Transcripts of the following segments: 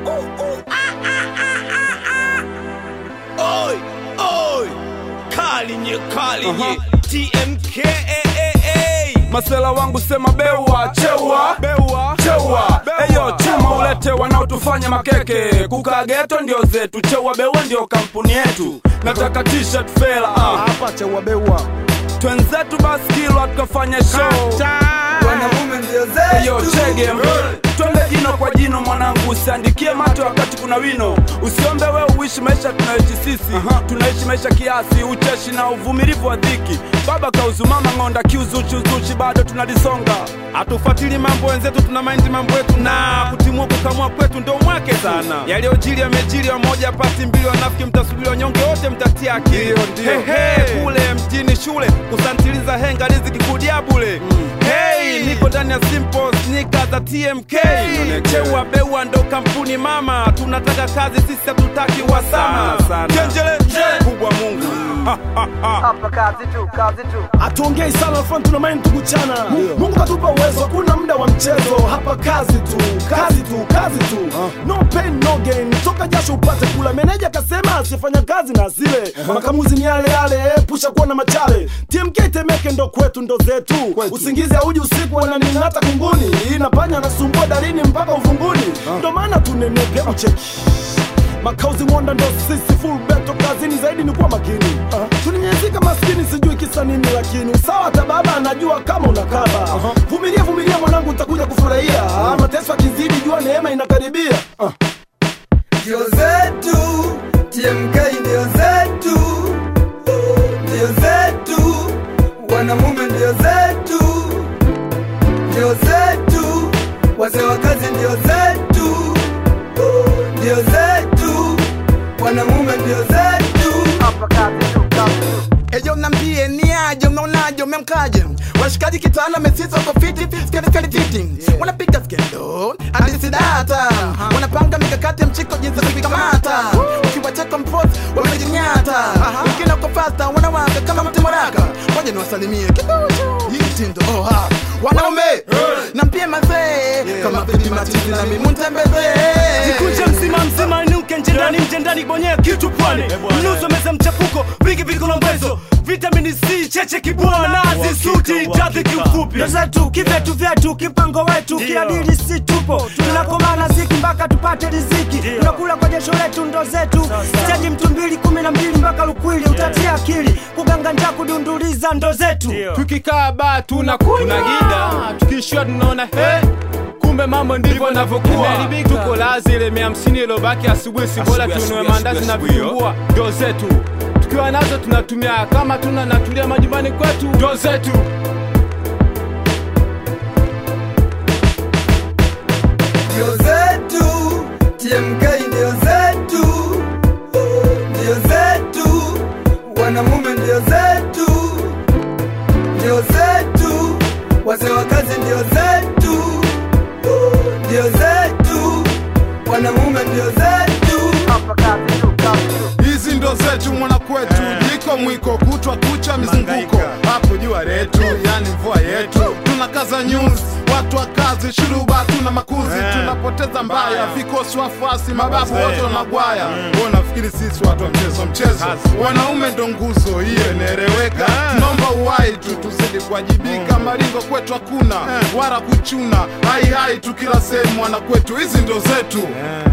Oi, oi, kali nye TMK. Masela wangu sema bewa, chewa, bewa, chewa. Eyo chuma ulete wanaotufanya makeke. Kuka geto ndio zetu, chewa bewa ndio kampuni yetu. Nataka t-shirt fela, hapa chewa bewa. Twenzetu baskilo tukafanya show. Wanamume ndio zetu. Eyo chege twende jino kwa jino mwanangu, usiandikie mate wakati kuna wino. Usiombe wewe uishi maisha tunayoishi sisi. Tunaishi maisha kiasi, ucheshi na uvumilivu wa dhiki. Baba kauzu mama ngonda kiuzuchi bado tunalisonga. Hatufuatili mambo wenzetu, tuna mind mambo yetu na kutimua kukamua kwetu ndo mwake sana. Yaliyojili yamejili, wamoja pasi mbili, wanafiki mtasubiri, wanyonge wote mtatia akili. Kule mjini shule kusantiliza henga riziki kudia bule. Niko ndani ya simple sneakers za TMK. Chewa bewa ndo kampuni mama, tunataka kazi sisi hatutaki wasama. Kenjele kubwa Mungu. Hapa kazi tu. Atuongei sana front tuna mind tukuchana. Mungu katupa uwezo, kuna muda wa mchezo. Hapa kazi tu. No pain no gain. Toka jasho upate kula. Meneja kasema asifanya kazi na zile. Makamuzi ni yale, pusha kuona machale. TMK Temeke ndo kwetu ndo zetu. Usingizi hauji usiku wananingata kunguni. Inapanya nasumbua dalini mpaka uvunguni. Ndo maana tunenepe ucheki. Makauzi mwonda ndo sisi full beto, kazini zaidi ni kuwa makini. Tuninyezika maskini sijui kisa nini, lakini usawa tababa anajua kama unakaba. Vumilia mwanangu utakuja kufurahia. Mateso yakizidi jua neema inakaribia. Ndio zetu, TMK ndio zetu. Ndio zetu, wanamume ndio zetu. Ndio zetu, wazee wa kazi ndio zetu. Ndio zetu, wanamume ndio zetu. Hapa kazi tu. Eyo nambie ni aje, unaonaje, umemkaje? Washikaji kitana mesisa kwa fiti. Wanapiga skendo, hadi data. Wanapanga mikakati mchiko jinsi ya kukamata. Ukiwacheka mpost, wamejinyata. Ukina kwa fasta, wanawaka kama mtimoraka. Waje niwasalimie kidogo. Yitindo, wanaume, nampie mazee. Kama bibi matiti na mimi mtembeze. Jikunje mzima nuke njendani bonye kitu pwani. Mnuzo meza mchafuko, viki lombezo. Vitamini C cheche kibwana nazi suti jathi kiufupi. Ndo zetu kivetu vyetu kipango wetu kiadili si tupo. Tunakomana ziki mpaka tupate riziki. Tunakula kwa jasho letu ndo zetu. Sitaji mtu 12 mpaka lukwili utatia akili. Kuganga njaa kudunduliza ndo zetu. Tukikaa ba tunakuna gida, tukishua tunaona kumbe mambo ndivyo navyokuwa. Tuko lazile 150 ilobaki asubuhi, si bora tununue mandazi na vitumbua. Ndo zetu tukiwa nazo tunatumia, kama tuna natulia majumbani kwetu. Ndo zetu. Ndio zetu, TMK ndio zetu. Ndio zetu, wanamume ndio zetu. Ndio zetu, wazee wa kazi ndio zetu. Ndio zetu, wanamume ndio zetu. Hapa kazi tu. Hizi ndo zetu mwana kwetu. Jiko mwiko kutwa kucha mizunguko. Hapo jua letu, yani mvua yetu. Tunakaza news, watu wa kazi, shuruba tuna makuzi. Tunapoteza mbaya, vikosi wafuasi, mababu wote wanagwaya. Nafikiri sisi watu wa mchezo. Wanaume ndo nguzo, hiyo inaeleweka. Tunaomba uwai tu tuzidi kuwajibika. Maringo kwetu hakuna, wala kuchuna. Hai tu kila sehemu mwana kwetu. Hizi ndo zetu.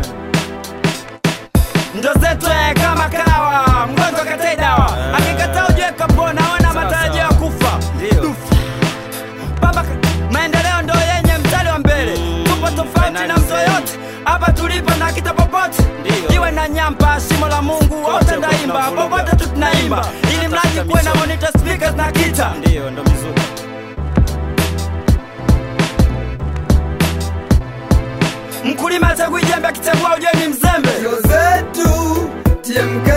Ndo zetu kama kawa, mgonjwa katai dawa. Akikataa ujue kapona, ona matarajio ya kufa. Baba, maendeleo ndo yenye mstari wa mbele. Tupo tofauti na mtu yote, hapa tulipo na kita popote. Iwe na nyamba, shimo la Mungu, wote ndaimba. Popote tu tunaimba, ili mlaji kuwe na monitor speakers na kita. Ndio, ndo mizuka. Mkulima chagui jembe, akichagua ujue ni mzembe. Ndio zetu, TMK